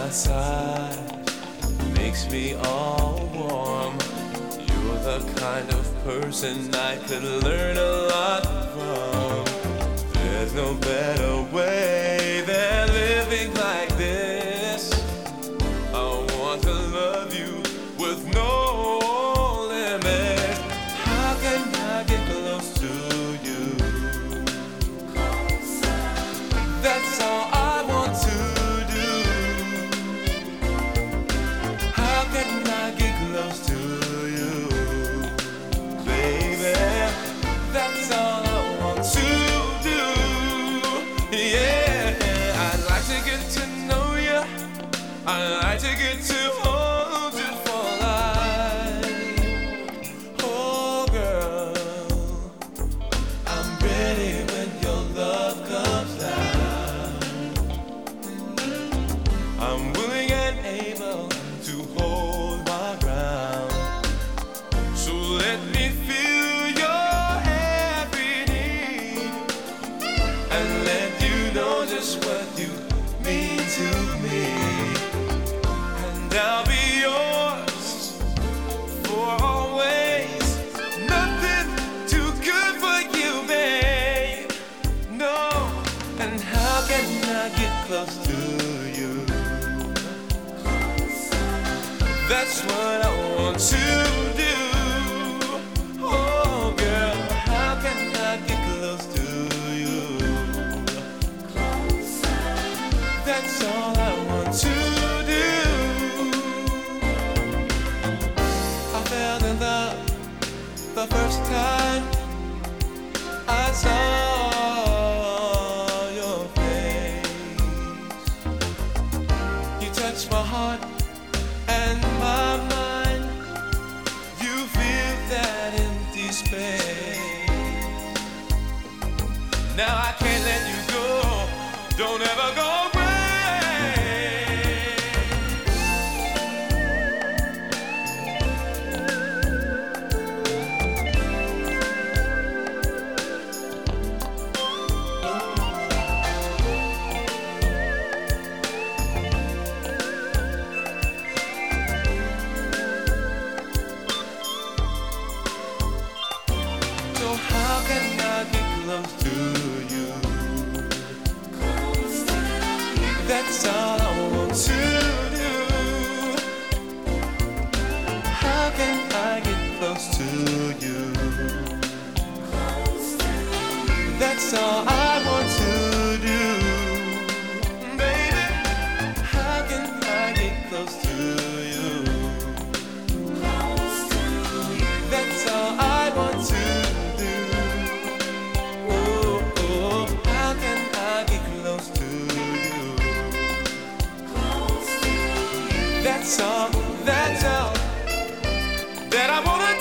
side makes me all warm. You're the kind of person I could learn a lot from. There's no better way than living like this. I want to love you with no limit. How can I get close to you? That's all I want to do. How can I get close to you, baby? That's all I want to do. Yeah, I'd like to get to know you. I'd like to get to hold you for life. Oh, girl, I'm ready when your love comes down. I'm willing and able to hold my ground. So let me feel your every need and let you know just what you mean to me. And I'll be yours for always. Nothing too good for you, babe. No. And how can I get close to you? That's what I want to do. Oh, girl, how can I get close to you? That's all I want to do. I fell in love the first time I saw your face. You touched my heart and my mind. You feel that empty space. Now I can't let you go. Don't ever go away. So how can I get close to you? That's all I want to do. How can I get close to you? That's all I want to do. Baby, how can I get close to you? That's all I want to do. Oh, oh, how can I get close to you? That's all that I wanna do.